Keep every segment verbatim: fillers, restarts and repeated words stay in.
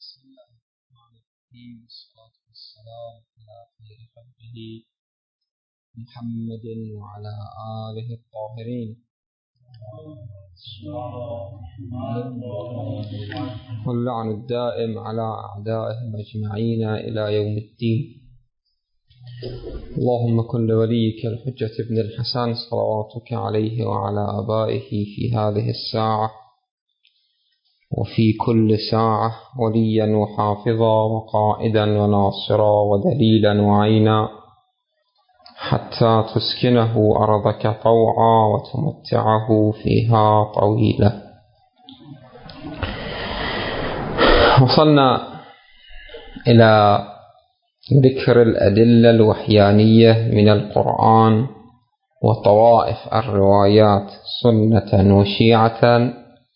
بسم الله الرحمن الرحيم والصلاة والسلام على خير خلقه محمد وعلى آله الطاهرين واللعن الدائم على أعدائهم أجمعين إلى يوم الدين. اللهم كن لوليك الحجة ابن الحسن صلواتك عليه وعلى آبائه في هذه الساعة وفي كل ساعة وليا وحافظا وقائدا وناصرا ودليلا وعينا حتى تسكنه أرضك طوعا وتمتعه فيها طويلا. وصلنا إلى ذكر الأدلة الوحيانية من القرآن وطوائف الروايات سنة وشيعة.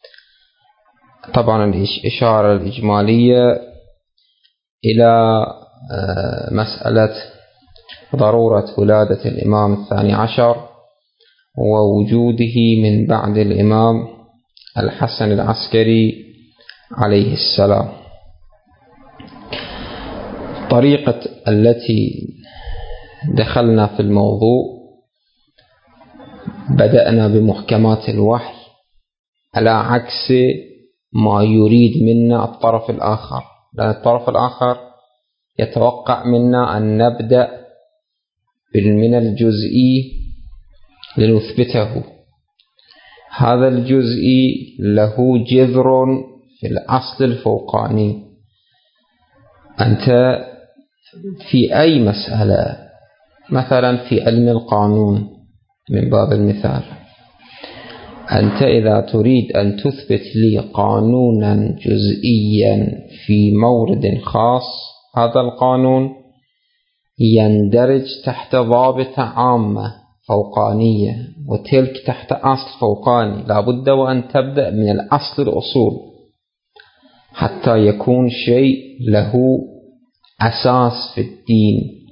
طبعا الإشارة الإجمالية إلى مسألة ضرورة ولادة الإمام الثاني عشر ووجوده من بعد الإمام الحسن العسكري عليه السلام. طريقة التي دخلنا في الموضوع بدأنا بمحكمات الوحي على عكس ما يريد منا الطرف الآخر، لأن الطرف الآخر يتوقع منا أن نبدأ من الجزئي لنثبته. هذا الجزئي له جذر في الأصل الفوقاني. أنت في أي مسألة، مثلا في علم القانون من باب المثال، أنت إذا تريد أن تثبت لي قانونا جزئيا في مورد خاص، هذا القانون يندرج تحت ضابطة عامة فوقانية وتلك تحت أصل فوقاني. لابد وأن تبدأ من الأصل الأصول حتى يكون شيء له أساس في الدين.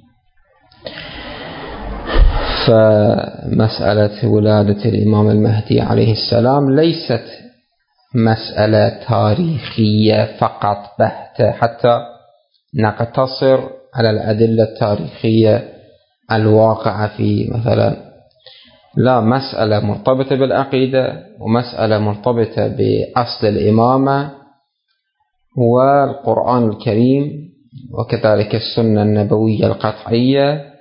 فمسألة ولادة الإمام المهدي عليه السلام ليست مسألة تاريخية فقط بحتة حتى نقتصر على الأدلة التاريخية الواقعة في مثلا، لا، مسألة مرتبطة بالعقيدة ومسألة مرتبطة بأصل الإمامة والقرآن الكريم وكذلك السنة النبوية القطعية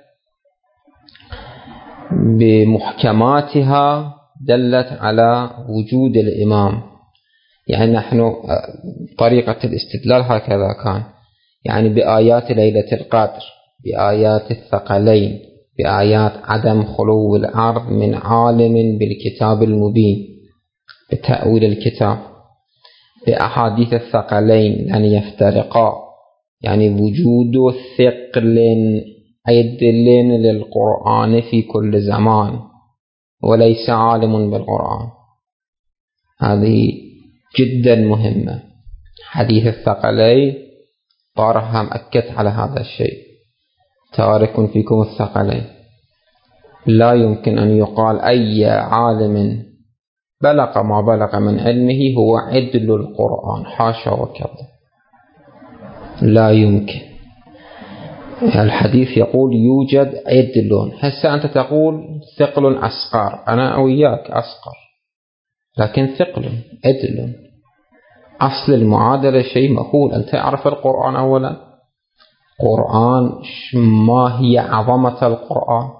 بمحكماتها دلت على وجود الإمام. يعني نحن طريقة الاستدلال هكذا كان، يعني بآيات ليلة القدر، بآيات الثقلين، بآيات عدم خلو الأرض من عالم بالكتاب المبين بتأويل الكتاب، بأحاديث الثقلين لن يفترقا، يعني وجود ثقل يدل للقرآن في كل زمان وليس عالم بالقرآن. هذه جدا مهمة. حديث الثقلين طارها مأكد على هذا الشيء، تارك فيكم الثقلين. لا يمكن أن يقال أي عالم بلغ ما بلغ من علمه هو عدل القرآن، حاشا وكذا، لا يمكن. الحديث يقول يوجد عدل. هسه أنت تقول ثقل أصغر، أنا وياك أصغر، لكن ثقل عدل. أصل المعادلة شيء مهول. أنت تعرف القرآن أولا، قرآن ما هي عظمة القرآن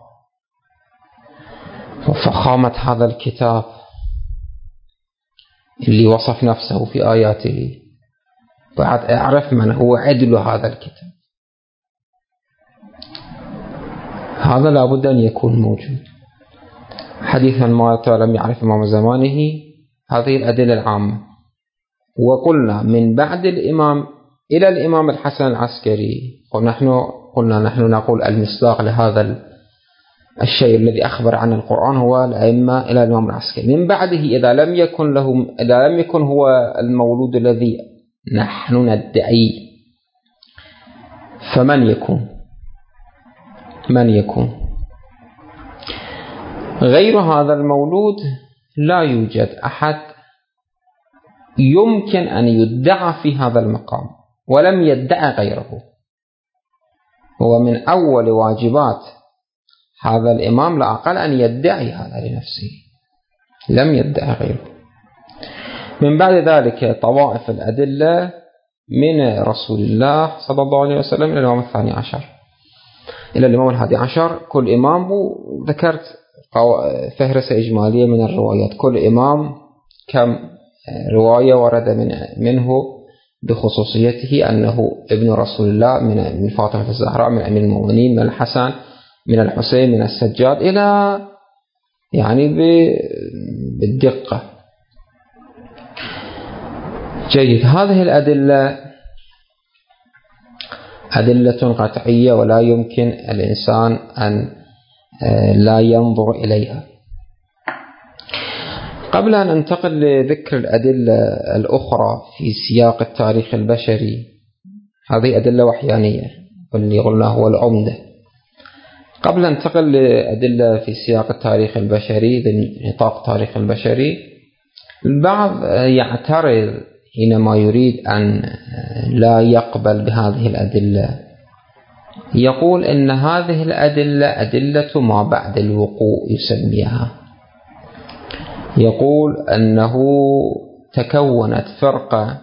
وفخامة هذا الكتاب اللي وصف نفسه في آياته. بعد اعرف من هو عدل هذا الكتاب. هذا لابد أن يكون موجود. حديثا ما لم يعرف إمام زمانه، هذه الأدلة العامة. وقلنا من بعد الإمام إلى الإمام الحسن العسكري، ونحن قلنا نحن نقول المصداق لهذا الشيء الذي أخبر عن القرآن هو الأئمة إلى الإمام العسكري. من بعده إذا لم يكن له إذا لم يكن هو المولود الذي نحن ندعي، فمن يكون؟ من يكون غير هذا المولود؟ لا يوجد أحد يمكن أن يدعى في هذا المقام. ولم يدعي غيره. هو من أول واجبات هذا الإمام لا أقل أن يدعي هذا لنفسه، لم يدعي غيره. من بعد ذلك طوائف الأدلة من رسول الله صلى الله عليه وسلم إلى الإمام الثاني عشر، إلى الإمام الحادي عشر. كل إمام ذكرت فهرسة إجمالية من الروايات، كل إمام كم رواية ورد من منه بخصوصيته أنه ابن رسول الله، من فاطمة الزهراء، من أمير المؤمنين، من الحسن، من الحسين، من السجاد، إلى يعني بالدقة. جيد. هذه الأدلة أدلة قطعية ولا يمكن الإنسان أن لا ينظر إليها. قبل أن ننتقل لذكر الأدلة الأخرى في سياق التاريخ البشري، هذه أدلة وحيانية واللي قلنا هو العمدة. قبل أن ننتقل لأدلة في سياق التاريخ البشري بنطاق التاريخ البشري، البعض يعترض حينما يريد أن لا يقبل بهذه الأدلة، يقول إن هذه الأدلة أدلة ما بعد الوقوع يسميها. يقول أنه تكونت فرقة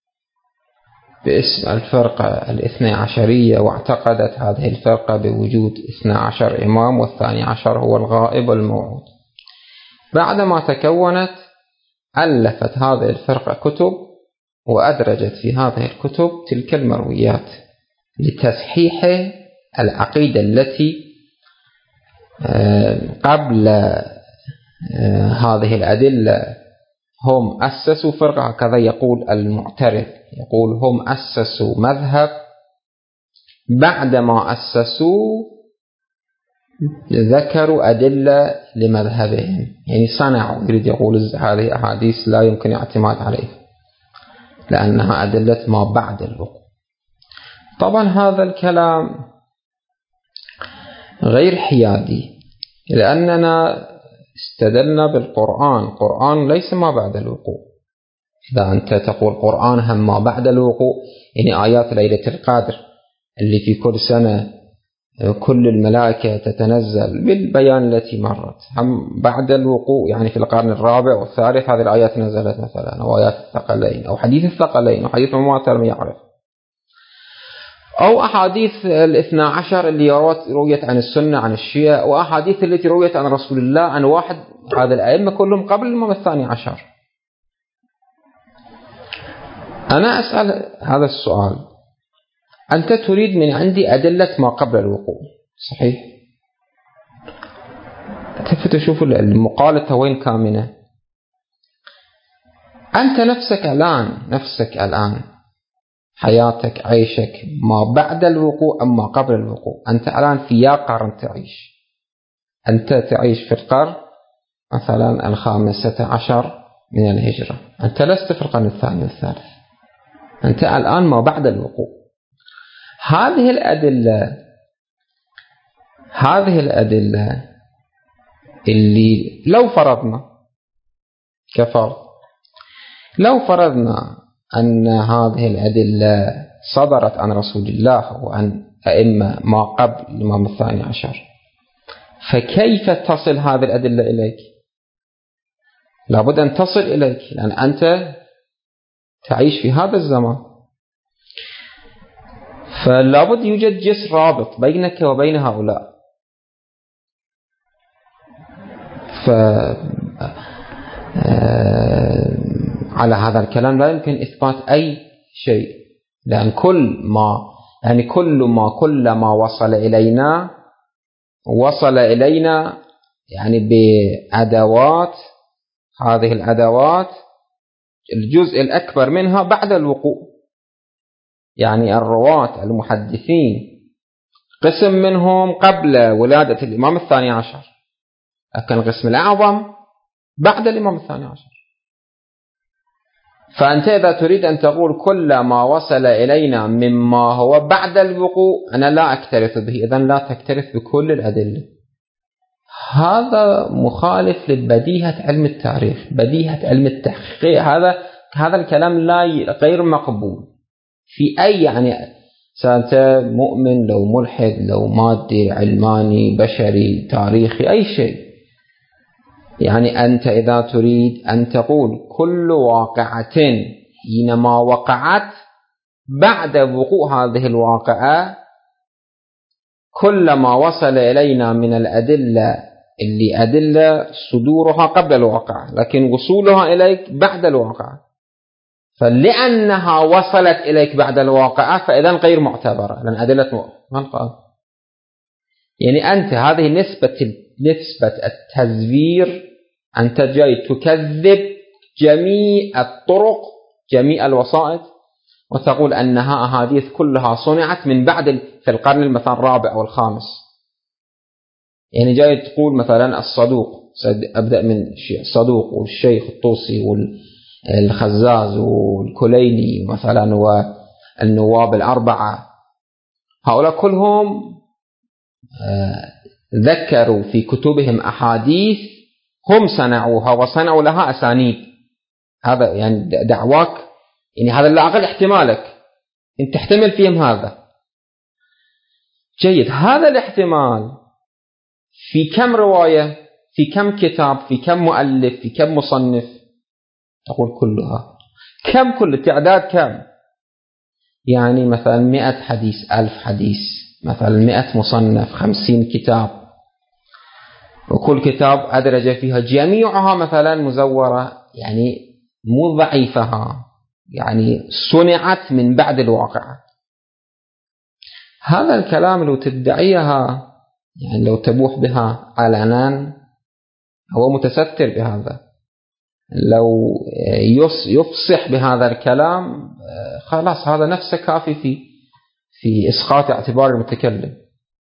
باسم الفرقة الاثنى عشرية، واعتقدت هذه الفرقة بوجود اثنى عشر إمام والثاني عشر هو الغائب والموعود. بعدما تكونت ألفت هذه الفرقة كتب وأدرجت في هذه الكتب تلك المرويات لتصحيح العقيدة التي قبل هذه الأدلة هم أسسوا فرقة. هكذا يقول المعترض، يقول هم أسسوا مذهب، بعدما أسسوا ذكروا أدلة لمذهبهم، يعني صنعوا. يريد يقول هذه أحاديث لا يمكن الاعتماد عليها لأنها أدلة ما بعد الوقوع. طبعا هذا الكلام غير حيادي، لأننا استدلنا بالقرآن. القرآن ليس ما بعد الوقوع. إذا أنت تقول قرآن هم ما بعد الوقوع، يعني آيات ليلة القدر اللي في كل سنة كل الملائكة تتنزل بالبيان التي مرت هم بعد الوقوع، يعني في القرن الرابع والثالث هذه الآيات نزلت مثلا، أو آيات الثقلين أو حديث الثقلين أو حديث مماثل ما يعرف، أو أحاديث الاثنى عشر اللي رويت عن السنة عن الشيعة، وأحاديث التي رويت عن رسول الله عن واحد هذا الأئمة كلهم قبل الإمام الثاني عشر. أنا أسأل هذا السؤال، أنت تريد من عندي أدلة ما قبل الوقوع، صحيح؟ تشوف المقالة وين كامنة. أنت نفسك الآن نفسك الآن حياتك عيشك ما بعد الوقوع أم ما قبل الوقوع؟ أنت الآن في يا قرن تعيش؟ أنت تعيش في القرن مثلا الخامسة عشر من الهجرة، أنت لست في القرن الثاني والثالث، أنت الآن ما بعد الوقوع. هذه الأدلة هذه الأدلة اللي لو فرضنا كفرض لو فرضنا أن هذه الأدلة صدرت عن رسول الله وعن أئمة ما قبل الإمام الثاني عشر، فكيف تصل هذه الأدلة إليك؟ لابد أن تصل إليك، لأن أنت تعيش في هذا الزمان، فلابد يوجد جسر رابط بينك وبين هؤلاء. ف على هذا الكلام لا يمكن إثبات أي شيء، لأن كل ما يعني كل ما كل ما وصل إلينا وصل إلينا يعني بأدوات، هذه الأدوات الجزء الأكبر منها بعد الوقوع. يعني الرواة المحدثين قسم منهم قبل ولادة الإمام الثاني عشر، لكن القسم الأعظم بعد الإمام الثاني عشر. فأنت إذا تريد أن تقول كل ما وصل إلينا مما هو بعد الوقوع أنا لا أكترث به، إذن لا تكترث بكل الأدلة. هذا مخالف لبديهة علم التاريخ، بديهة علم التحقيق. هذا هذا الكلام لا غير مقبول. في أي يعني أنت مؤمن لو ملحد لو مادي علماني بشري تاريخي أي شيء، يعني أنت إذا تريد أن تقول كل واقعة حينما وقعت بعد وقوع هذه الواقعة كلما وصل إلينا من الأدلة اللي أدلة صدورها قبل الواقعة لكن وصولها إليك بعد الواقعة، فلأنها وصلت إليك بعد الواقعة فإذا غير معتبرة لأن أدلة من قال. يعني أنت هذه نسبة نسبة التزوير، أنت جاي تكذب جميع الطرق جميع الوسائط وتقول أنها أحاديث كلها صنعت من بعد في القرن مثلا الرابع أو الخامس. يعني جاي تقول مثلا الصدوق، أبدأ من الصدوق والشيخ الطوسي والخزاز والكليني مثلا والنواب الأربعة، هؤلاء كلهم ذكروا في كتبهم أحاديث هم صنعوها وصنعوا لها أسانيد. هذا يعني دعواك، يعني هذا لا أقل احتمالك أنت تحتمل فيهم هذا. جيد، هذا الاحتمال في كم رواية، في كم كتاب، في كم مؤلف، في كم مصنف؟ تقول كلها. كم كل التعداد كم؟ يعني مثلا مئة حديث، ألف حديث، مثلا مئة مصنف، خمسين كتاب، وكل كتاب أدرج فيها جميعها مثلا مزورة، يعني مو ضعيفها، يعني صنعت من بعد الواقع. هذا الكلام لو تدعيها، يعني لو تبوح بها علنا، هو متستر بهذا. لو يفصح بهذا الكلام خلاص هذا نفسه كافي في في إسقاط اعتبار المتكلم.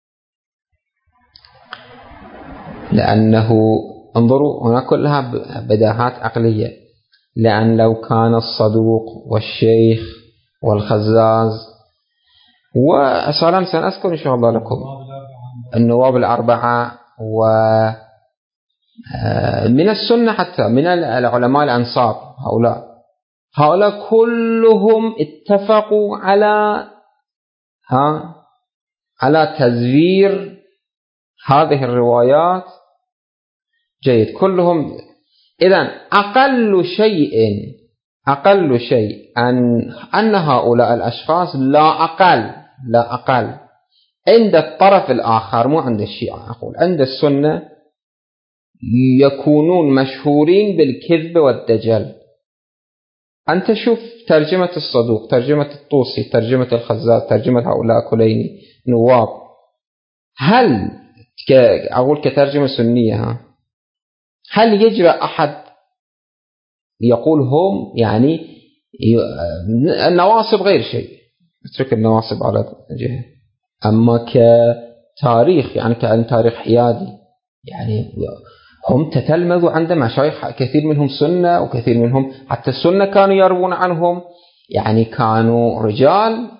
لأنه انظروا هنا كلها بداهات عقلية، لأن لو كان الصدوق والشيخ والخزاز وأصلا سنذكر إن شاء الله لكم النواب الأربعة ومن السنة حتى من العلماء الأنصار، هؤلاء هؤلاء كلهم اتفقوا على ها على تزوير هذه الروايات. جيد، كلهم. إذن أقل شيء أقل شيء أن أن هؤلاء الأشخاص لا أقل لا أقل عند الطرف الآخر، مو عند الشيعة، أقول عند السنة، يكونون مشهورين بالكذب والدجل. أنت شوف ترجمة الصدوق، ترجمة الطوسي، ترجمة الخزاز، ترجمة هؤلاء كليني نواب، هل أقول كترجمة سنية هل يجرى أحد يقول هم يعني النواصب غير شيء، اترك النواصب على جهة، أما كتاريخ يعني كأن تاريخ حيادي، يعني هم تتلمذوا عند مشايخ كثير منهم سنة وكثير منهم حتى السنة كانوا يروون عنهم، يعني كانوا رجال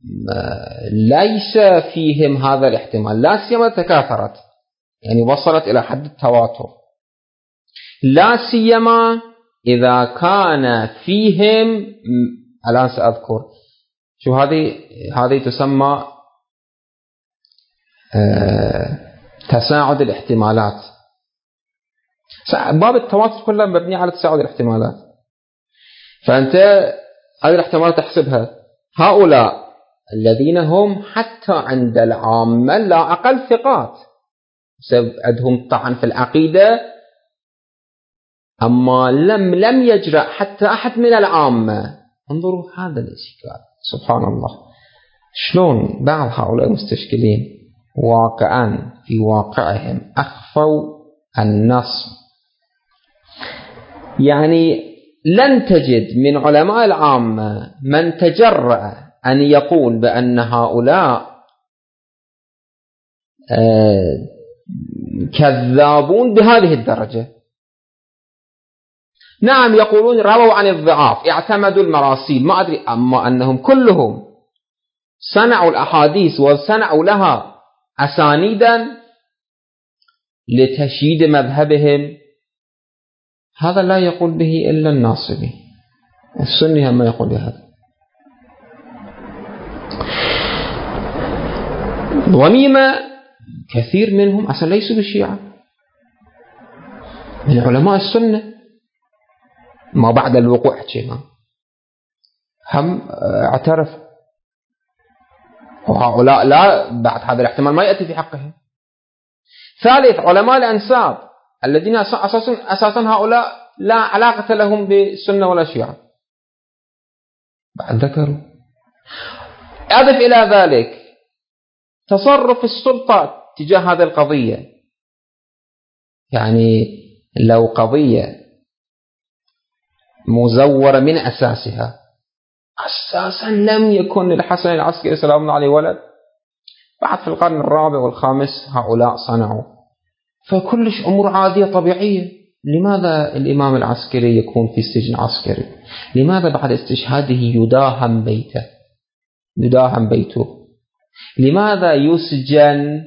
ليس فيهم هذا الاحتمال، لا سيما تكاثرت يعني وصلت إلى حد التواتر، لا سيما إذا كان فيهم. الآن سأذكر شو هذه هذه تسمى تساعد الاحتمالات. باب التواتر كله مبني على تساعد الاحتمالات، فأنت هذه الاحتمالات تحسبها. هؤلاء الذين هم حتى عند العامة لا أقل ثقات، عندهم طعن في العقيدة، أما لم لم يجرأ حتى أحد من العامة. انظروا هذا الإشكال، سبحان الله، شلون بعض هؤلاء المستشكلين واقعا في واقعهم أخفوا النص. يعني لن تجد من علماء العامة من تجرأ أن يقول بأن هؤلاء كذابون بهذه الدرجة. نعم يقولون رووا عن الضعاف، اعتمدوا المراسيل، ما أدري، أما أنهم كلهم صنعوا الأحاديث وصنعوا لها أسانيدا لتشييد مذهبهم، هذا لا يقول به إلا الناصبي. السني هم يقول بهذا. ضميمة كثير منهم أصلا ليسوا بالشيعة، من علماء السنة ما بعد الوقوع حكينا هم اعترف، وهؤلاء لا بعد هذا الاحتمال ما يأتي في حقهم. ثالث علماء الأنساب الذين أساسا أساسا هؤلاء لا علاقة لهم بالسنة ولا الشيعة بعد ذكروا. أضف إلى ذلك تصرف السلطة تجاه هذه القضية، يعني لو قضية مزورة من أساسها، أساسا لم يكن للحسن العسكري سلام الله عليه ولد، بعد في القرن الرابع والخامس هؤلاء صنعوا، فكلش أمور عادية طبيعية. لماذا الإمام العسكري يكون في سجن عسكري؟ لماذا بعد استشهاده يداهم بيته يداهم بيته؟ لماذا يسجن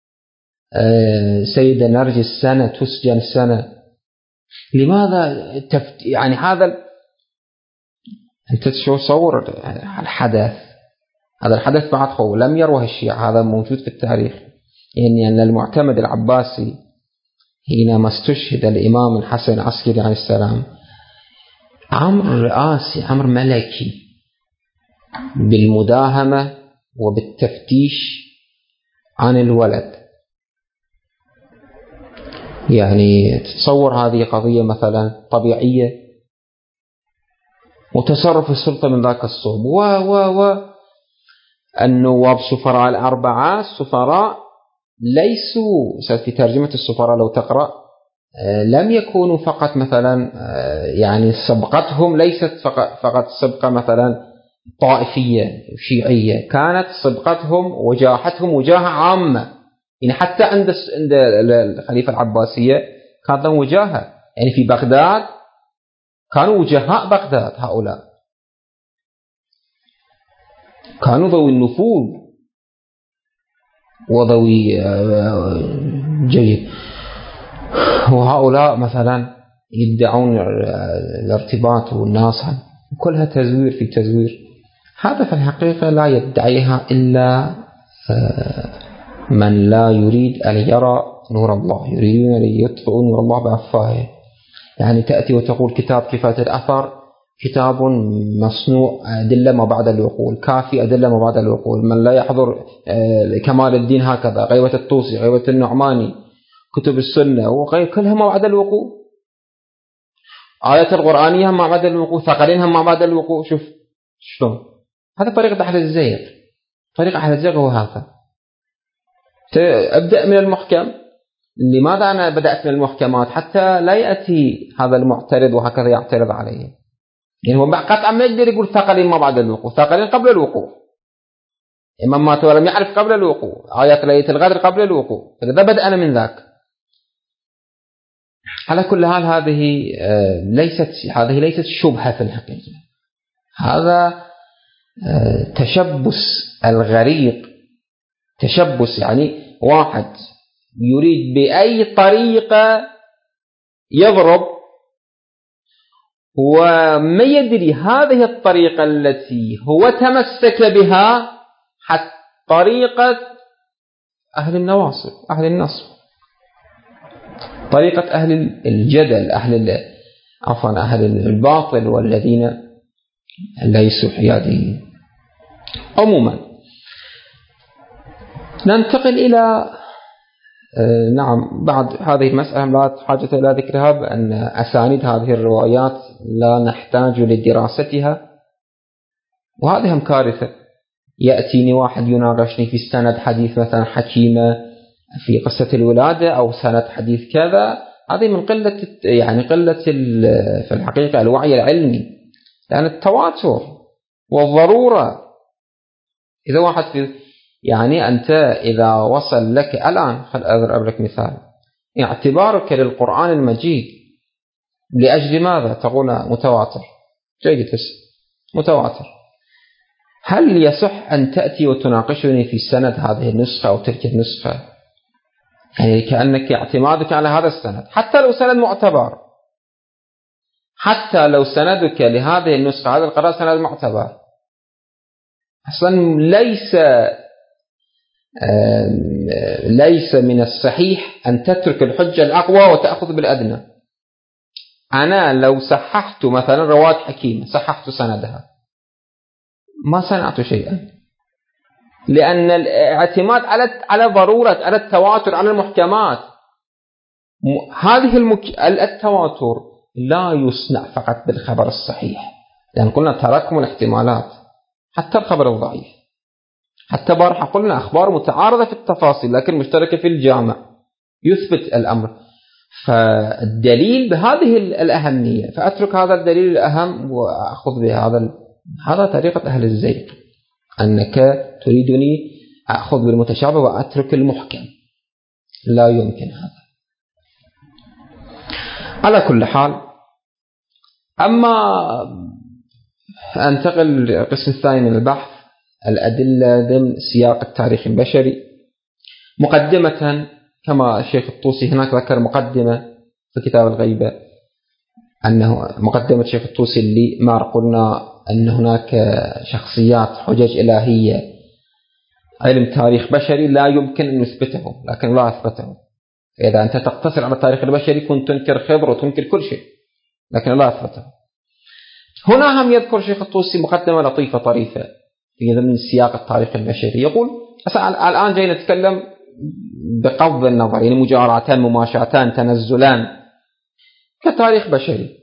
سيدة نرجس سنة، تسجن سنة؟ لماذا تفت... يعني هذا ال... أنت شو صور الحدث، هذا الحدث بعد خو لم يروه الشيعة، هذا موجود في التاريخ. يعني أن المعتمد العباسي حينما استشهد الإمام الحسن العسكري عليه السلام أمر رئاسي، أمر ملكي بالمداهمة وبالتفتيش عن الولد. يعني تتصور هذه قضية مثلا طبيعية، وتصرف السلطة من ذاك الصوب. و و و النواب السفراء الأربعة السفراء ليسوا في ترجمة السفراء لو تقرأ لم يكونوا فقط مثلا يعني سبقتهم ليست فقط سبقة مثلا طائفية شيعية، كانت سبقتهم وجاهتهم وجاهة عامة. يعني حتى عند عند الخليفة العباسية كانت لهم وجاهة، يعني في بغداد كانوا وجهاء بغداد، هؤلاء كانوا ذوي النفوذ وذوي جيد. وهؤلاء مثلا يدعون الارتباط والناس كلها تزوير في تزوير. هذا في الحقيقة لا يدعيها إلا من لا يريد أن يرى نور الله، يريدون أن يطفئوا نور الله بأفواههم. يعني تأتي وتقول كتاب كفاية الأثر كتاب مصنوع أدلة ما بعد الوقول، كافي أدلة ما بعد الوقول، من لا يحضر كمال الدين هكذا، غيبة الطوسي، غيبة النعماني، كتب السنة وغير كلها ما بعد الوقوع، آيات القرآنية ما بعد الوقوع، ثقلينها ما بعد الوقوع. شوف شلون هذا طريقة أهل الزيغ، طريقة أهل الزيغ هو هذا. أبدأ من المحكم. لماذا أنا بدأت من المحكمات؟ حتى لا يأتي هذا المعترض وهكذا يعترض عليه. يعني هو قطعا ما يقدر يقول ثقلين ما بعد الوقوع، ثقلين قبل الوقوع. إمام مات ولم يعرف قبل الوقوع، آيات ليلة القدر قبل الوقوع، فإذا بدأ أنا من ذاك. على كل حال هذه ليست هذه ليست شبهة في الحقيقة، هذا تشبث الغريق. تشبث يعني واحد يريد بأي طريقة يضرب وما يدري هذه الطريقة التي هو تمسك بها حتى طريقة أهل النواصب، أهل النصب، طريقة أهل الجدل، أهل عفوا أهل الباطل والذين ليسوا حياديين. عموما ننتقل إلى نعم بعد هذه المسألة لا حاجة إلى ذكرها، بأن أسانيد هذه الروايات لا نحتاج لدراستها، وهذه هم كارثة. يأتيني واحد يناقشني في سند حديث مثلا حكيمة في قصة الولادة أو سند حديث كذا، هذه من قلة يعني قلة في الحقيقة الوعي العلمي، لأن التواتر والضرورة. إذا واحد في يعني أنت إذا وصل لك الآن، خل أضرب لك مثال، اعتبارك للقرآن المجيد لأجل ماذا تقول متواتر؟ جيد متواتر. هل يصح أن تأتي وتناقشني في سند هذه النسخة أو تلك النسخة؟ يعني كأنك اعتمادك على هذا السند، حتى لو سند معتبر، حتى لو سندك لهذه النسخة هذا القراء سند معتبر، أصلا ليس ليس من الصحيح أن تترك الحجة الأقوى وتأخذ بالأدنى. أنا لو صححت مثلا رواية حكيم، صححت سندها، ما صنعت شيئا، لأن الاعتماد على على ضرورة، على التواتر، على المحكمات. هذه المك... التواتر لا يصنع فقط بالخبر الصحيح، لأن قلنا تراكم الاحتمالات، حتى الخبر الضعيف، حتى بارحة قلنا أخبار متعارضة في التفاصيل لكن مشتركة في الجامع يثبت الأمر. فالدليل بهذه الأهمية، فأترك هذا الدليل الأهم وأخذ بهذا ال... هذا طريقة أهل الزيغ، أنك تريدني أخذ بالمتشابه وأترك المحكم، لا يمكن هذا. على كل حال، أما أنتقل للقسم الثاني من البحث، الأدلة ضمن سياق التاريخ البشري. مقدمة، كما الشيخ الطوسي هناك ذكر مقدمة في كتاب الغيبة، أنه مقدمة الشيخ الطوسي اللي ما قلنا أن هناك شخصيات حجج إلهية علم تاريخ بشري لا يمكن أن نثبته، لكن الله أثبته. إذا أنت تقتصر على التاريخ البشري كنت تنكر خضر وتنكر كل شيء، لكن الله أثبته. هنا هم يذكر الشيخ الطوسي مقدمة لطيفة طريفة في ضمن سياق التاريخ البشري. يقول الآن جاي نتكلم بقبض النظر، يعني مجاراتان، مماشاتان، تنزلان كتاريخ بشري،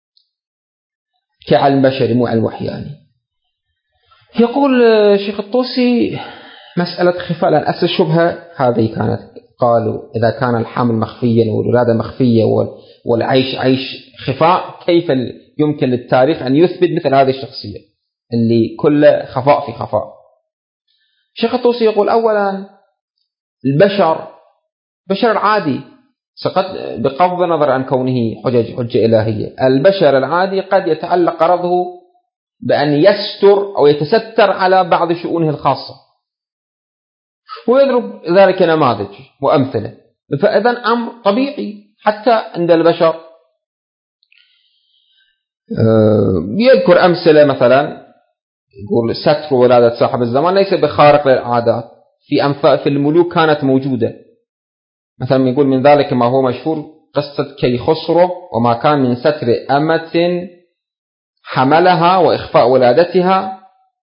كعلم بشري مو علم وحي. يعني يقول الشيخ الطوسي مسألة خفاء، لأن أصل الشبهة هذه كانت، قالوا إذا كان الحمل مخفيا والولادة مخفية والعيش عيش خفاء، كيف يمكن للتاريخ أن يثبت مثل هذه الشخصية اللي كل خفاء في خفاء؟ الشيخ الطوسي يقول أولا البشر بشر العادي بغض النظر عن كونه حجج حجة إلهية، البشر العادي قد يتعلق غرضه بأن يستر أو يتستر على بعض شؤونه الخاصة، ويضرب ذلك نماذج وأمثلة. فإذا أمر طبيعي حتى عند البشر. يذكر أمثلة، مثلا يقول ستر ولادة صاحب الزمان ليس بخارق للعادات، في أنفاق في الملوك كانت موجودة. مثلا يقول من ذلك ما هو مشهور قصة كي خسرو، وما كان من ستر أمة حملها وإخفاء ولادتها،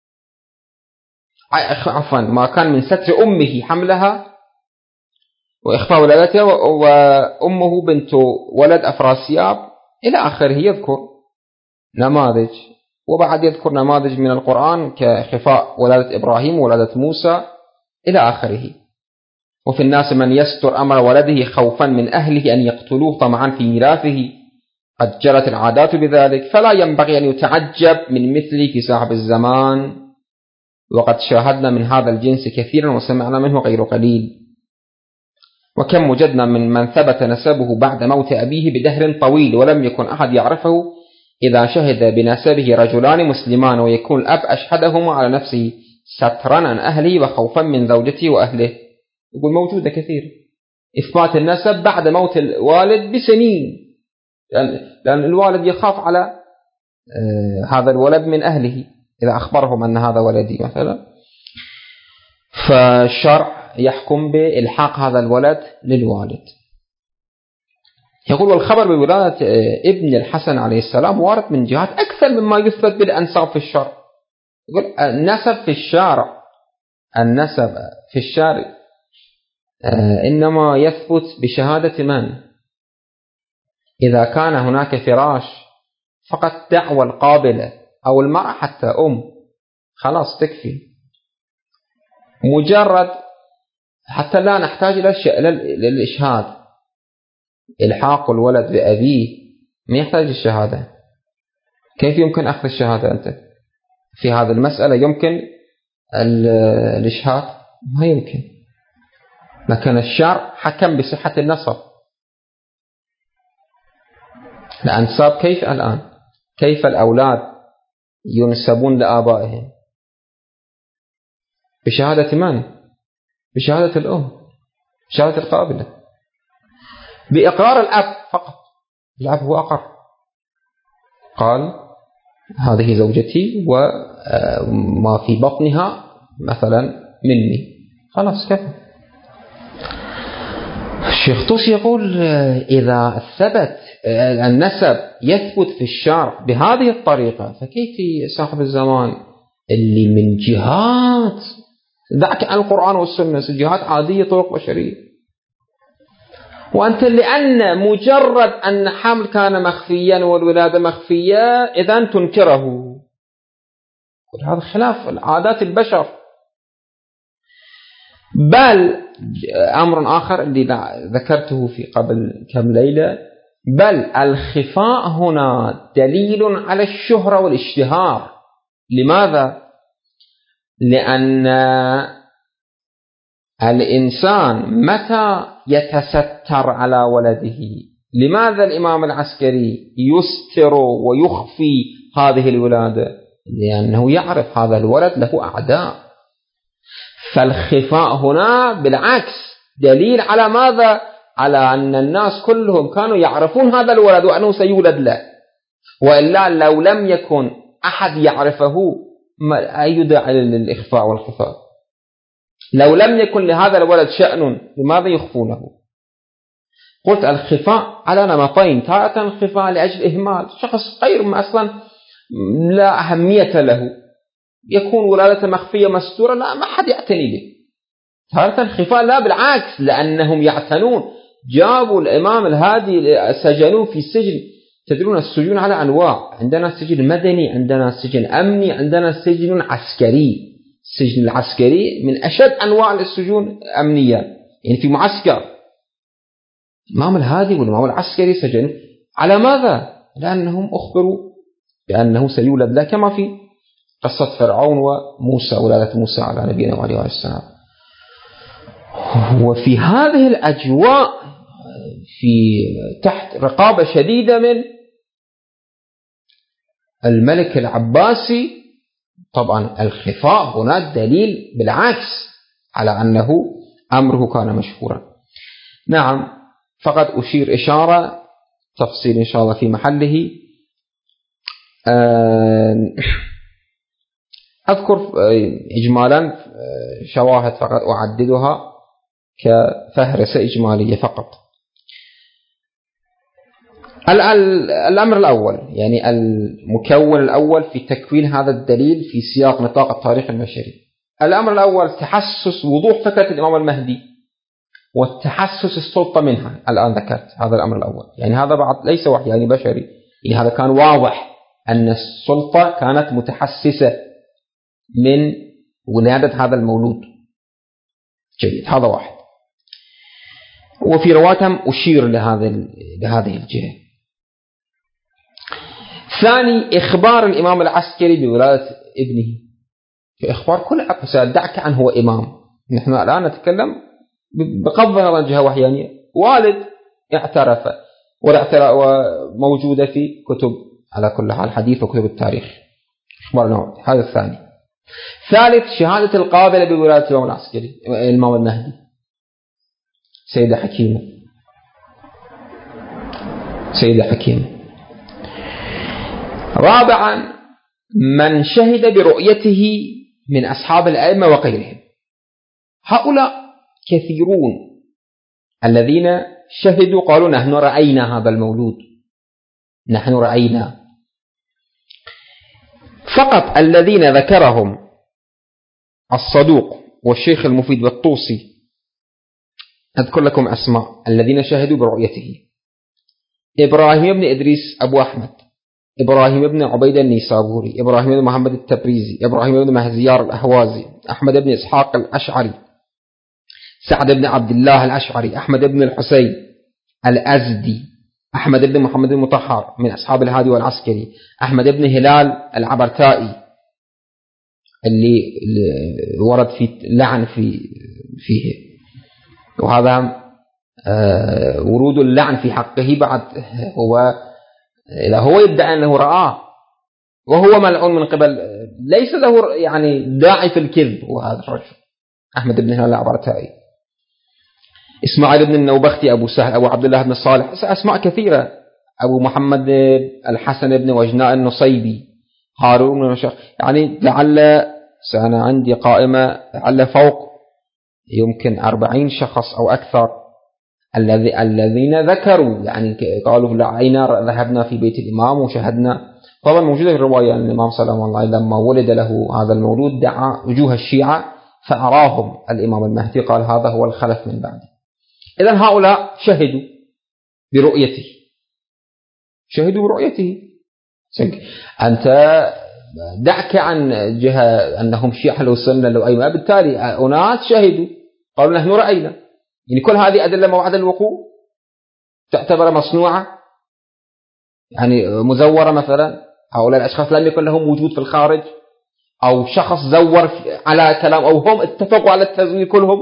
عفوا ما كان من ستر أمه حملها وإخفاء ولادتها، وأمه بنت ولد أفراسياب إلى آخره. يذكر نماذج، وبعد يذكر نماذج من القرآن كخفاء ولادة إبراهيم وولادة موسى إلى آخره. وفي الناس من يستر أمر ولده خوفا من أهله أن يقتلوه طمعا في ميراثه، قد جرت العادات بذلك، فلا ينبغي أن يتعجب من مثله في صاحب الزمان، وقد شاهدنا من هذا الجنس كثيرا وسمعنا منه غير قليل. وكم وجدنا من من ثبت نسبه بعد موت أبيه بدهر طويل ولم يكن أحد يعرفه، إذا شهد بنسبه رجلان مسلمان ويكون الأب أشهدهما على نفسه سترا عن أهله وخوفا من زوجته وأهله. يقول موجودة كثير إثبات النسب بعد موت الوالد بسنين، لأن الوالد يخاف على هذا الولد من أهله إذا أخبرهم أن هذا ولدي مثلا، فالشرع يحكم بإلحاق هذا الولد للوالد. يقول والخبر بولادة ابن الحسن عليه السلام وارد من جهات أكثر مما يثبت بالأنساب في الشرع. يقول النسب في الشارع، النسب في الشارع إنما يثبت بشهادة من؟ إذا كان هناك فراش فقط دعوى القابلة أو المرأة حتى أم، خلاص تكفي، مجرد حتى لا نحتاج إلى الإشهاد. إلحاق الولد بأبيه ما يحتاج الشهادة. كيف يمكن أخذ الشهادة أنت في هذه المسألة؟ يمكن الإشهاد؟ ما يمكن. لكن الشرع حكم بصحة النسب. الأنساب كيف الآن؟ كيف الأولاد ينسبون لآبائهم؟ بشهادة من؟ بشهادة الأم، بشهادة القابلة، بإقرار الأب فقط. الأب هو أقر، قال هذه زوجتي وما في بطنها مثلا مني، خلاص كفى. الشيخ طوسي يقول إذا ثبت النسب يثبت في الشرع بهذه الطريقة، فكيف صاحب الزمان اللي من جهات دعك عن القرآن والسنة، جهات عادية طرق بشرية، وأنت لأن مجرد أن حمل كان مخفيا والولادة مخفية إذن تنكره. هذا خلاف عادات البشر. بل أمر آخر اللي ذكرته في قبل كم ليلة، بل الخفاء هنا دليل على الشهرة والاشتهار. لماذا؟ لأن الإنسان متى يتستر على ولده؟ لماذا الإمام العسكري يستر ويخفي هذه الولادة؟ لأنه يعرف هذا الولد له أعداء. فالخفاء هنا بالعكس دليل على ماذا؟ على أن الناس كلهم كانوا يعرفون هذا الولد وأنه سيولد له، وإلا لو لم يكن أحد يعرفه أي داعي للإخفاء والخفاء؟ لو لم يكن لهذا الولد شأن لماذا يخفونه؟ قلت الخفاء على نمطين، تارة الخفاء لأجل إهمال شخص غير أصلا لا أهمية له، يكون ولادة مخفية مستورة لا ما حد يعتني به. تارة الخفاء لا بالعكس، لأنهم يعتنون. جابوا الإمام الهادي سجنوه في السجن. تدرون السجون على أنواع، عندنا سجن مدني، عندنا سجن أمني، عندنا سجن عسكري. السجن العسكري من أشد أنواع السجون أمنية، يعني في معسكر. الإمام الهادي والإمام العسكري سجن على ماذا؟ لأنهم أخبروا بأنه سيولد له، كما في قصة فرعون وموسى، ولادة موسى على نبينا وعليه السلام. وفي هذه الأجواء في تحت رقابة شديدة من الملك العباسي، طبعا الخفاء هنا دليل بالعكس على أنه أمره كان مشهورا. نعم، فقط أشير إشارة تفصيل إن شاء الله في محله. أذكر إجمالا شواهد فقط أعددها كفهرسة إجمالية فقط. الأمر الأول، يعني المكون الأول في تكوين هذا الدليل في سياق نطاق التاريخ البشري. الأمر الأول تحسس وضوح فكرة الإمام المهدي والتحسس السلطة منها. الآن ذكرت هذا الأمر الأول، يعني هذا بعد ليس وحي يعني بشري، يعني هذا كان واضح أن السلطة كانت متحسسة من ولادة هذا المولود. جيد، هذا واحد. وفي رواتهم أشير لهذه لهذه الجهة. ثاني، إخبار الإمام العسكري بولادة ابنه، في إخبار كل عقل دعك عنه هو إمام. نحن الآن نتكلم بغض النظر عن جهة وحيانية، والد اعترف وموجودة في كتب على كل حال حديث وكتب التاريخ. إخبار نوع. هذا الثاني. ثالث، شهادة القابلة بولادة الإمام العسكري الإمام المهدي سيدة حكيمة سيدة حكيمة. رابعا، من شهد برؤيته من أصحاب الأئمة وغيرهم. هؤلاء كثيرون الذين شهدوا قالوا نحن رأينا هذا المولود، نحن رأينا. فقط الذين ذكرهم الصدوق والشيخ المفيد والطوسي، أذكر لكم أسماء الذين شهدوا برؤيته: إبراهيم بن إدريس أبو أحمد، إبراهيم بن عبيد النيسابوري، إبراهيم بن محمد التبريزي، إبراهيم بن مهزيار الأهوازي، أحمد بن إسحاق الأشعري، سعد بن عبد الله الأشعري، أحمد بن الحسين الأزدي، أحمد بن محمد المطهر من أصحاب الهادي والعسكري، أحمد بن هلال العبرتائي اللي ورد في لعن في فيه، وهذا ورود اللعن في حقه بعد هو إذا هو يدعي أنه رآه وهو ملعون من قبل، ليس له يعني داعي في الكذب. وهذا الرجل أحمد بن هلال العبرتائي، إسماعيل بن النوبختي أبو سهل، أبو عبد الله بن صالح، أسماء كثيرة، أبو محمد الحسن بن وجناء النصيبي، هارون بن مشاق. يعني لعل أنا عندي قائمة لعل فوق يمكن أربعين شخص أو أكثر الذي الذين ذكروا، يعني قالوا رأينا ذهبنا في بيت الإمام وشهدنا. طبعا موجودة الرواية أن الإمام سلام الله لما ولد له هذا المولود دعا وجوه الشيعة فأراهم الإمام المهدي، قال هذا هو الخلف من بعده. إذن هؤلاء شهدوا برؤيته، شهدوا برؤيته. أنت دعك عن جهة أنهم شيعة لو سنة لو أيما، بالتالي أناس شهدوا قالوا نحن رأينا. يعني كل هذه أدلة موعد الوقوع تعتبر مصنوعة، يعني مزورة مثلا. هؤلاء الأشخاص لم يكن لهم وجود في الخارج، أو شخص زور على كلام، أو هم اتفقوا على التزوير كلهم.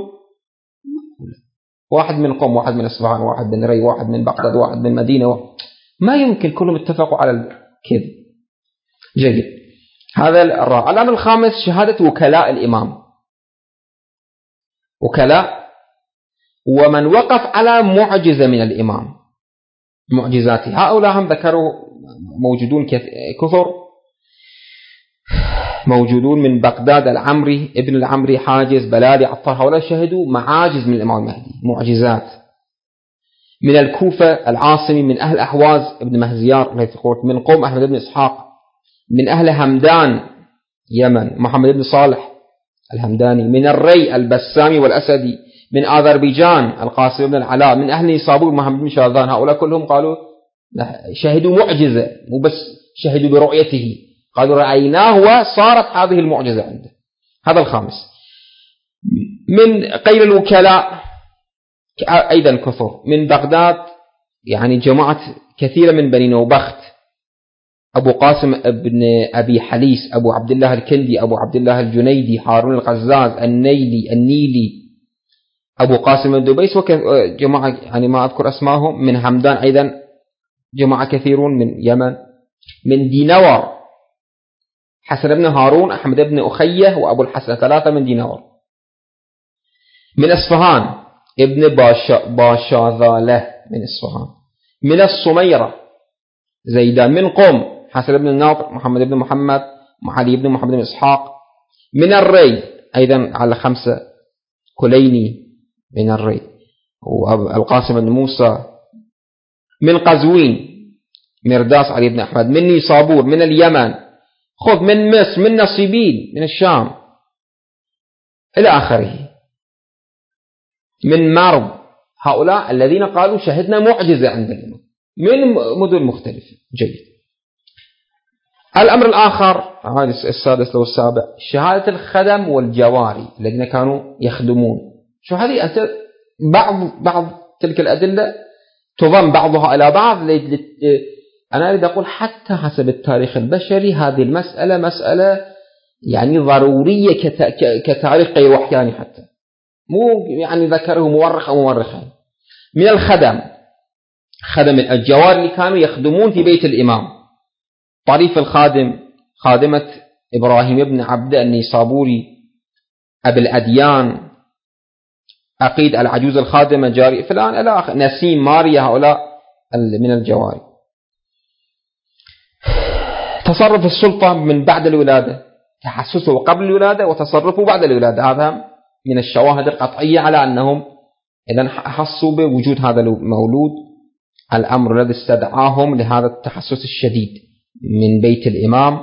واحد من قم، واحد من إصفهان، واحد من ري، واحد من بغداد، واحد من مدينة، واحد. ما يمكن كلهم اتفقوا على الكذب. جيد. هذا الرابع. الأمر الخامس شهادة وكلاء الإمام. وكلاء ومن وقف على معجزة من الإمام، معجزاته. هؤلاء هم ذكروا موجودون كثر، موجودون من بغداد العمري، ابن العمري، حاجز، بلالي، عطار. هؤلاء شهدوا معاجز من الإمام المهدي، معجزات. من الكوفة العاصمي، من أهل أحواز ابن مهزيار الذي قلت، من قوم أحمد بن إسحاق، من أهل همدان يمن محمد بن صالح الهمداني، من الري البسامي والأسدي، من أذربيجان القاسم بن العلاء، من أهل نيسابور محمد بن شاذان. هؤلاء كلهم قالوا شهدوا معجزة، مو بس شهدوا برؤيته، قالوا رأيناه وصارت هذه المعجزة عنده. هذا الخامس. من قيل الوكلاء أيضا كثر، من بغداد يعني جماعة كثيرة من بني نوبخت، أبو قاسم ابن أبي حليس، أبو عبد الله الكندي، أبو عبد الله الجنيدي، هارون القزاز، النيلي النيلي، أبو قاسم الدبيس، وجماعة يعني ما أذكر أسمائهم. من همدان أيضا جماعة كثيرون، من يمن. من دينور حسن بن هارون، أحمد بن أخيه، وأبو الحسن، ثلاثة من دينور. من أصفهان ابن باشا باشاذاله من أصفهان. من الصميرة زيدان. من قم حسن بن الناظر، محمد بن محمد، علي بن محمد بن إسحاق. من الري أيضا على خمسة، كليني من الري، والقاسم بن موسى. من قزوين مرداس علي بن أحمد. من نيسابور، من اليمن، خذ من مصر، من نصيبين من الشام إلى آخره. من مرض. هؤلاء الذين قالوا شهدنا معجزة عند الإمام من مدن مختلفة. جيد. الأمر الآخر، هذا السادس لو السابع، شهادة الخدم والجواري الذين كانوا يخدمون. شو هذه؟ أنت بعض بعض تلك الأدلة تضم بعضها إلى بعض. أنا أريد أقول حتى حسب التاريخ البشري هذه المسألة مسألة يعني ضرورية كتاريخ غير وحياني، حتى مو يعني ذكره مورخ أو مورخين. من الخدم، خدم الجوار اللي كانوا يخدمون في بيت الإمام. طريف الخادم، خادمة إبراهيم بن عبد النيسابوري، أبي الأديان، عقيد العجوز الخادمة، جاري فلان إلى آخر، نسيم، ماريا. هؤلاء من الجواري. تصرف السلطة من بعد الولادة، تحسسه قبل الولادة وتصرفه بعد الولادة، هذا من الشواهد القطعية على أنهم إذن حسوا بوجود هذا المولود، الأمر الذي استدعاهم لهذا التحسس الشديد من بيت الإمام.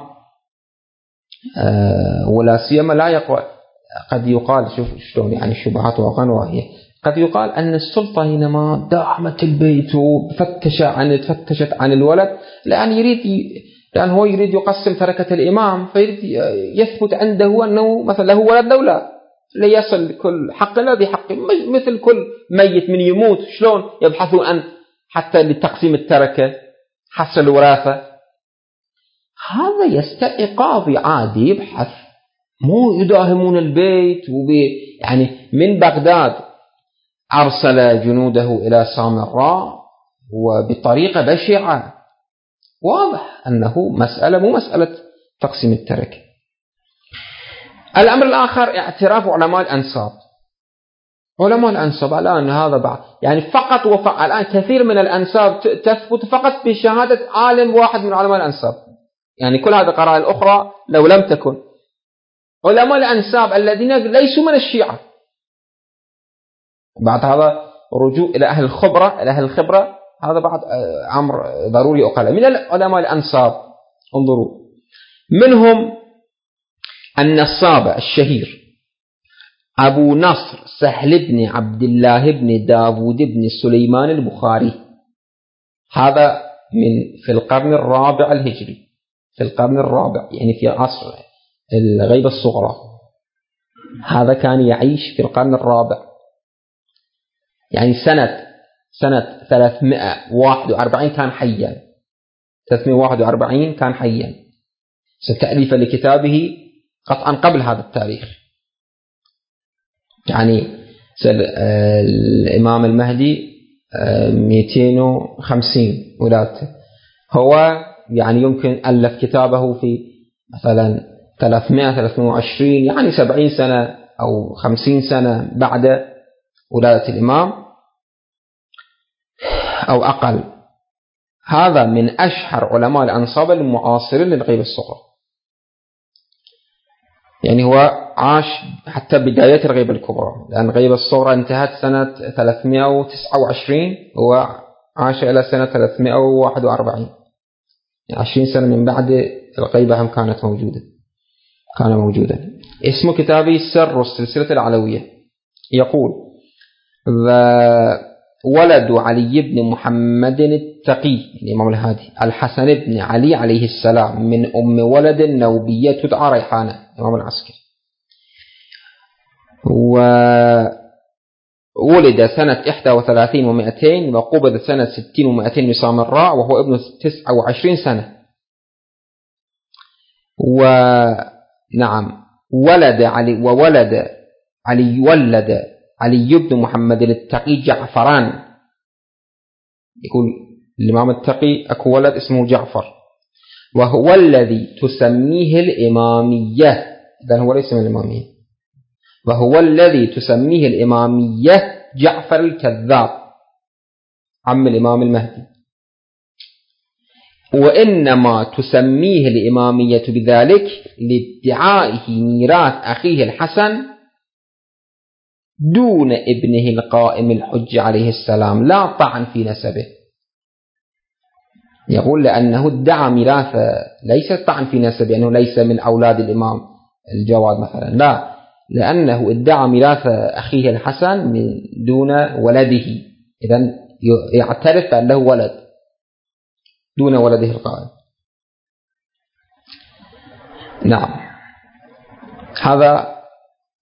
أه ولا سيما لا يقوى، قد يقال، شوف شلون يعني الشبهات وهي قد يقال أن السلطة حينما دعمت البيت وفتش عن فتشت عن الولد لأن يريد لأن هو يريد يقسم تركة الإمام، فيريد يثبت عنده أنه مثلا له ولد لولا ليصل كل حق الذي حق، مثل كل ميت من يموت شلون يبحثون عن حتى لتقسيم التركة حصل الوراثة. هذا يستدعي قاضي عادي يبحث، مو يداهمون البيت وبي يعني من بغداد أرسل جنوده إلى سامراء وبطريقة بشعة. واضح أنه مسألة مو مسألة تقسيم التركة. الأمر الآخر اعتراف علماء الأنساب. علماء الأنساب الآن هذا بعد يعني فقط وفقط الآن كثير من الأنساب تثبت فقط بشهادة عالم واحد من علماء الأنساب، يعني كل هذه القرائن الأخرى لو لم تكن. علماء الأنساب الذين ليسوا من الشيعة بعد هذا رجوع إلى أهل الخبرة إلى أهل الخبرة، هذا بعد أمر ضروري أقل. من العلماء الأنصاب انظروا، منهم النصاب الشهير أبو نصر سهل بن عبد الله بن داود بن سليمان البخاري، هذا من في القرن الرابع الهجري، في القرن الرابع يعني في عصر الغيبة الصغرى، هذا كان يعيش في القرن الرابع، يعني سنة سنة ثلاثمائة وواحد وأربعين كان حيا، ثلاثمائة وواحد وأربعين كان حيا، ستأليف لكتابه قطعا قبل هذا التاريخ. يعني الإمام المهدي مئتين وخمسين ولادته، هو يعني يمكن ألف كتابه في مثلا ثلاثمائة ثلاثمائة وعشرين، يعني سبعين سنة أو خمسين سنة بعد ولادة الإمام أو أقل. هذا من أشهر علماء الأنصاب المعاصرين للغيبة الصغرى، يعني هو عاش حتى بداية الغيبة الكبرى، لأن الغيبة الصغرى انتهت سنة ثلاثمائة وتسعة وعشرين، هو عاش إلى سنة ثلاثمائة وواحد وأربعين، يعني عشرين سنة من بعد الغيبة هم كانت موجودة كان موجودا. اسم كتابه سر السلسلة العلوية. يقول: ولد علي بن محمد التقي الإمام الهادي الحسن بن علي عليه السلام من أم ولد نوبية تدعى ريحانة الإمام العسكري، وولد سنة إحدى وثلاثين ومئتين وقبض سنة ستين ومئتين بسامراء وهو ابن تسعة وعشرين سنة. ونعم ولد علي وولد علي ولد علي بن محمد التقي جعفران، يقول الإمام التقي أكو ولد اسمه جعفر، وهو الذي تسميه الإمامية، إذن هو ليس من الإمامية، وهو الذي تسميه الإمامية جعفر الكذاب عم الإمام المهدي، وإنما تسميه الإمامية بذلك لادعائه ميراث أخيه الحسن دون ابنه القائم الحج عليه السلام، لا طعن في نسبه. يقول لأنه ادعى ميراث، ليس طعن في نسبه أنه ليس من أولاد الإمام الجواد مثلا، لا، لأنه ادعى ميراث أخيه الحسن من دون ولده، إذن يعترف أنه ولد دون ولده القائم. نعم، هذا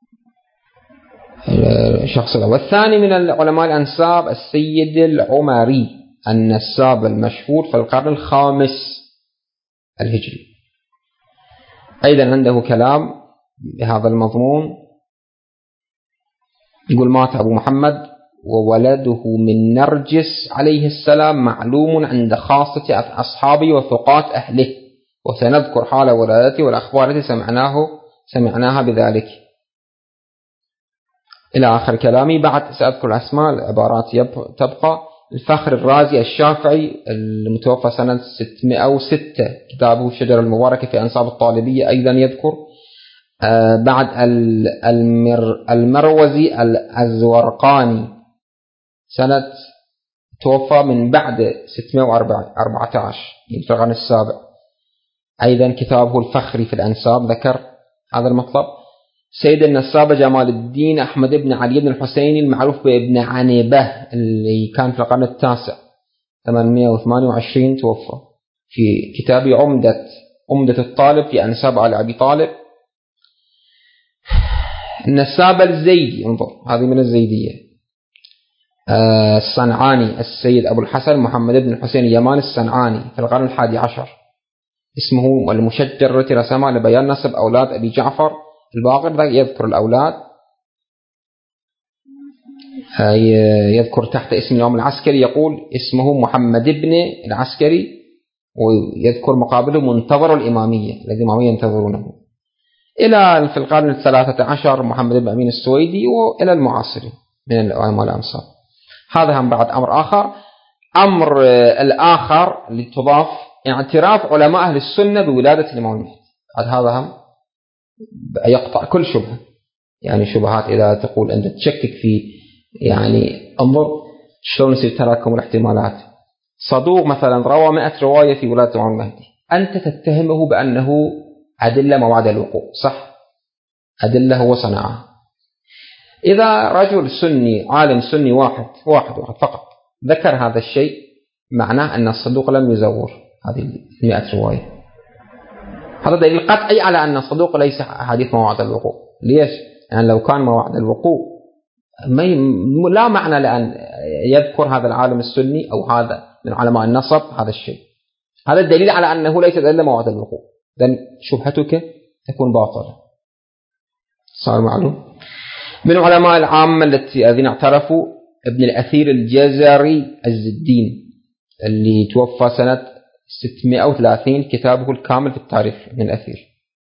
الشخص الأول. والثاني من العلماء الأنساب السيد العمري النساب المشهور في القرن الخامس الهجري، أيضا عنده كلام بهذا المضمون. يقول: مات أبو محمد وولده من نرجس عليه السلام معلوم عند خاصة أصحابه وثقات أهله، وسنذكر حال ولادته والأخبار التي سمعناه سمعناها بذلك إلى آخر كلامي. بعد سأذكر الأسماء، العبارات تبقى. الفخر الرازي الشافعي المتوفى سنة ستمائة وستة، كتابه الشجرة المباركة في أنساب الطالبية أيضا يذكر. آه بعد المر المروزي الأزورقاني سنة توفى من بعد ستمائة وأربعة عشر في القرن السابع، أيضا كتابه الفخري في الأنساب ذكر هذا المطلب. سيد النساب جمال الدين أحمد بن علي بن الحسين المعروف بابن عنبة اللي كان في القرن التاسع ثمانمائة وثمانية وعشرين توفى، في كتاب عمدة عمدة الطالب في أنساب على أبي طالب. النساب الزيدي، انظر هذه من الزيدية. الصنعاني السيد أبو الحسن محمد بن الحسين اليمان الصنعاني في القرن الحادي عشر، اسمه المشجر التي رسمها لبيان نسب أولاد أبي جعفر الباقر، يذكر الأولاد، يذكر تحت اسم الإمام العسكري يقول اسمه محمد بن العسكري، ويذكر مقابله منتظر الإمامية الذي الإمامية ينتظرونه، إلى في القرن الثلاثة عشر محمد بن أمين السويدي، وإلى المعاصرين من العلماء الأمصار. هذا هم بعد أمر آخر. أمر الآخر لتضاف اعتراف علماء أهل السنة بولادة الإمام المهدي، هذا هم يقطع كل شبهة، يعني شبهات إذا تقول أنت تشكك في يعني انظر شلون يصير تراكم الاحتمالات. صدوق مثلا روى مئة رواية في ولادة عمر المهدي، أنت تتهمه بأنه أدلة موعد الوقوع، صح؟ أدلة هو صنعها. إذا رجل سني عالم سني واحد واحد واحد فقط ذكر هذا الشيء، معناه أن الصدوق لم يزور هذه المئة رواية. هذا دليل قطعي على أن الصدوق ليس حديث موعد الوقوع. ليش؟ يعني لو كان موعد الوقوع لا معنى لأن يذكر هذا العالم السني أو هذا من علماء النصب هذا الشيء. هذا الدليل على أنه ليس إلا موعد الوقوع، إذن شبهتك تكون باطلة. صار معلوم. من علماء العامة التي الذين اعترفوا ابن الأثير الجزري عز الدين اللي توفى سنة ستمائة وثلاثين، كتابه الكامل في التاريخ ابن الأثير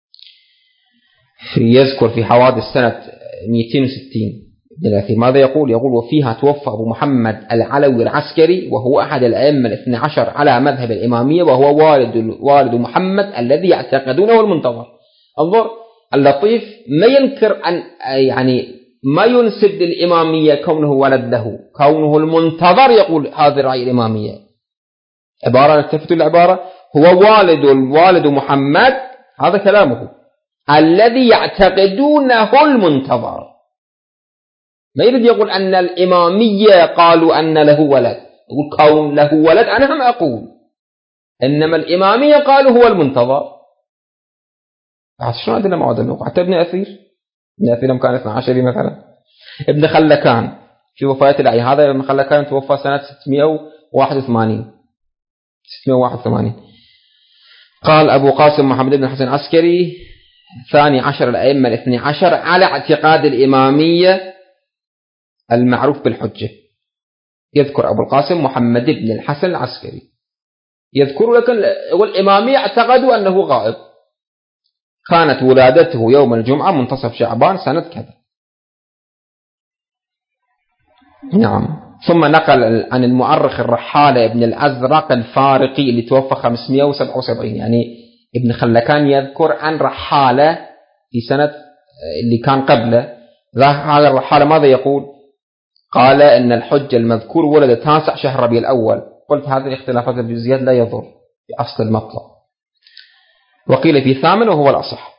يذكر في حوادث سنة مئتين وستين. ابن الأثير ماذا يقول؟ يقول وفيها توفى أبو محمد العلوي العسكري وهو أحد الأئمة الاثنى عشر على مذهب الإمامية، وهو والد والد محمد الذي يعتقدونه المنتظر. انظر اللطيف، ما ينكر أن يعني ما ينسب للإمامية كونه ولد له، كونه المنتظر يقول هذه رأي الإمامية. عبارة نلتفت العبارة، هو والد الوالد محمد، هذا كلامه، الذي يعتقدونه المنتظر. ما يريد يقول أن الإمامية قالوا أن له ولد، يقول كون له ولد أنا هم أقول، إنما الإمامية قالوا هو المنتظر. شلون عندنا موعد الوقوع؟ حتى ابن أثير ابن أثير كان اثني عشر مثلا. ابن خلكان في وفاة العي، هذا ابن خلكان توفى سنة ستمائة وواحد وثمانين ستمائة وواحد وثمانين. قال أبو قاسم محمد بن الحسن العسكري ثاني عشر الأئمة الاثني عشر على اعتقاد الإمامية المعروف بالحجة. يذكر أبو القاسم محمد بن الحسن العسكري يذكر لك والإمامية اعتقدوا أنه غائب، كانت ولادته يوم الجمعة منتصف شعبان سنة كذا. نعم. ثم نقل عن المؤرخ الرحالة ابن الأزرق الفارقي اللي توفى خمسمائة وسبعة وسبعين، يعني ابن خلكان يذكر عن رحالة في سنة اللي كان قبله. هذا الرحالة ماذا يقول؟ قال إن الحج المذكور ولد تاسع شهر ربيع الأول. قلت هذه الاختلافات الجزئيات لا يضر في أصل المطلب، وقيل في ثامن وهو الأصح.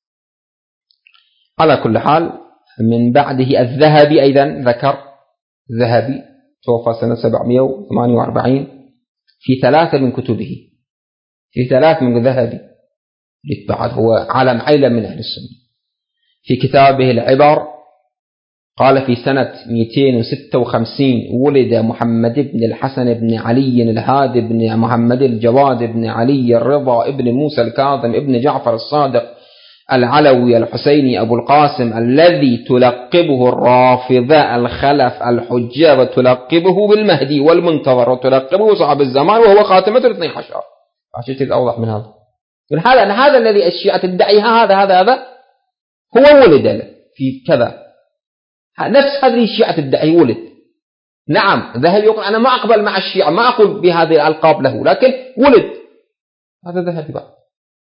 على كل حال من بعده الذهبي أيضا ذكر، ذهبي توفى سنة سبعمائة وثمانية وأربعين، في ثلاثة من كتبه، في ثلاث من ذهبي بعد هو عالم عيلم من أهل السنة. في كتابه العبر قال في سنة مئتين وستة وخمسين ولد محمد بن الحسن بن علي الهادي بن محمد الجواد بن علي الرضا ابن موسى الكاظم ابن جعفر الصادق العلوي الحسيني أبو القاسم الذي تلقبه الرافضة الخلف الحجة، وتلقبه بالمهدي والمنتظر، وتلقبه صاحب الزمان، وهو خاتمة الاثني عشر. عشان تريد أوضح من هذا من هذا أن هذا الذي الشيعة تدعيها هذا هذا هذا هو ولد له في كذا، نفس هذه الشيعة تدعي ولد. نعم ذهب يقول أنا ما أقبل مع الشيعة، ما أقول بهذه الألقاب له، لكن ولد. هذا ذهب بقى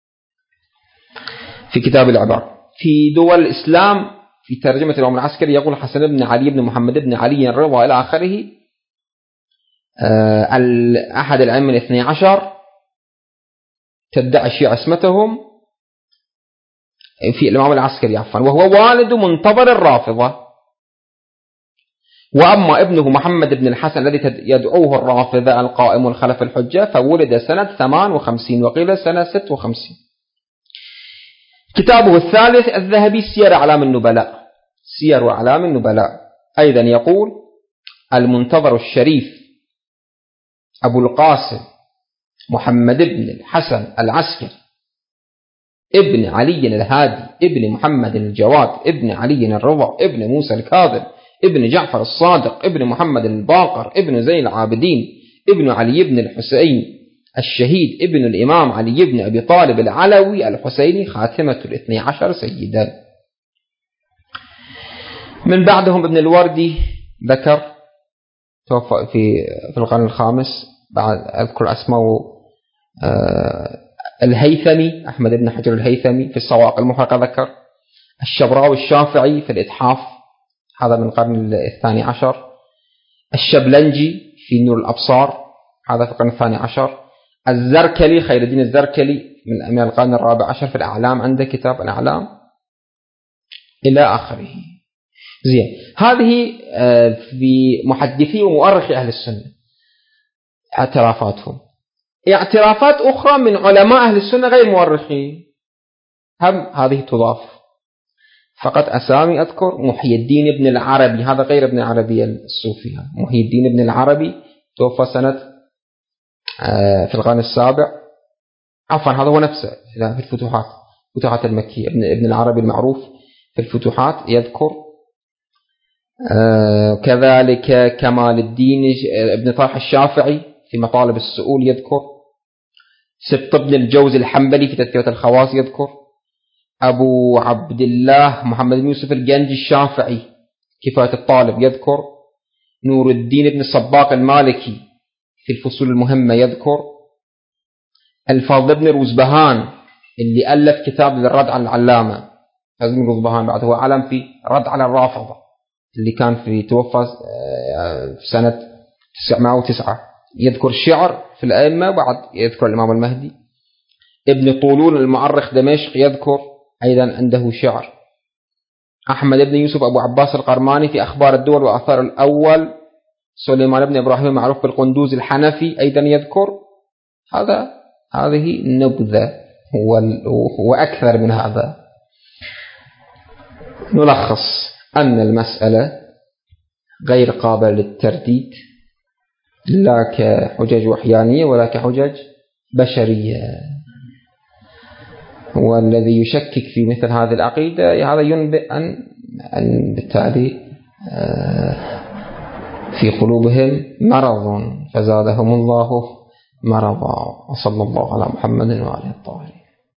في كتاب العبار. في دول الإسلام في ترجمة الإمام العسكري يقول حسن بن علي بن محمد بن علي الرضا إلى آخره، أحد الأئمة الاثني عشر تدعي الشيعة اسمتهم في الإمام العسكري عفوا، وهو والد منتظر الرافضة. وأما ابنه محمد بن الحسن الذي يدعوه الرافضة القائم الخلف الحجة فولد سنة ثمان وخمسين وقيل سنة ست وخمسين. كتابه الثالث الذهبي سير أعلام النبلاء، سير أعلام النبلاء أيضا يقول المنتظر الشريف أبو القاسم محمد بن الحسن العسكري ابن علي الهادي ابن محمد الجواد ابن علي الرضا ابن موسى الكاظم ابن جعفر الصادق ابن محمد الباقر ابن زين العابدين ابن علي بن الحسين الشهيد ابن الإمام علي بن أبي طالب العلوي الحسيني خاتمة الاثني عشر سيدا. من بعدهم ابن الوردي ذكر توفى في في القرن الخامس، بعد أذكر أسماء آه الهيثمي أحمد بن حجر الهيثمي في الصواعق المحرقة ذكر، الشبراوي الشافعي في الإتحاف هذا من القرن الثاني عشر. الشبلنجي في نور الأبصار هذا في القرن الثاني عشر. الزركلي خير الدين الزركلي من القرن الرابع عشر في الأعلام، عنده كتاب الأعلام إلى آخره. زين، هذه في محدثي ومؤرخي أهل السنة اعترافاتهم. اعترافات أخرى من علماء أهل السنة غير مؤرخين هم هذه تضاف. فقط أسامي أذكر: محي الدين ابن العربي، هذا غير ابن العربي الصوفي، محي الدين ابن العربي توفى سنة في القرن السابع، عفوا هذا هو نفسه في الفتوحات، فتوحات المكية، ابن العربي المعروف في الفتوحات يذكر. كذلك كمال الدين ابن طارح الشافعي في مطالب السؤول يذكر. سبط ابن الجوز الحنبلي في تذكرة الخواص يذكر. أبو عبد الله محمد بن يوسف الجنجي الشافعي كفاية الطالب يذكر. نور الدين ابن الصباق المالكي في الفصول المهمة يذكر. الفاضل ابن روزبهان اللي ألف كتاب للرد على العلامة ابن روزبهان، بعد هو علم في رد على الرافضة اللي كان في توفى في سنة تسعمائة وتسعة، يذكر الشعر في الأئمة، بعد يذكر الإمام المهدي. ابن طولون المؤرخ دمشق يذكر أيضا عنده شعر. أحمد بن يوسف أبو عباس القرماني في أخبار الدول وآثار الأول. سليمان بن إبراهيم المعروف بالقندوز الحنفي أيضا يذكر. هذا هذه نبذة وأكثر من هذا. نلخص أن المسألة غير قابلة للترديد لا كحجج وحيانية ولا كحجج بشرية، والذي يشكك في مثل هذه العقيدة هذا ينبئ أن, أن بالتالي في قلوبهم مرض فزادهم الله مرضا. وصلى الله على محمد وعلى آله الطاهرين.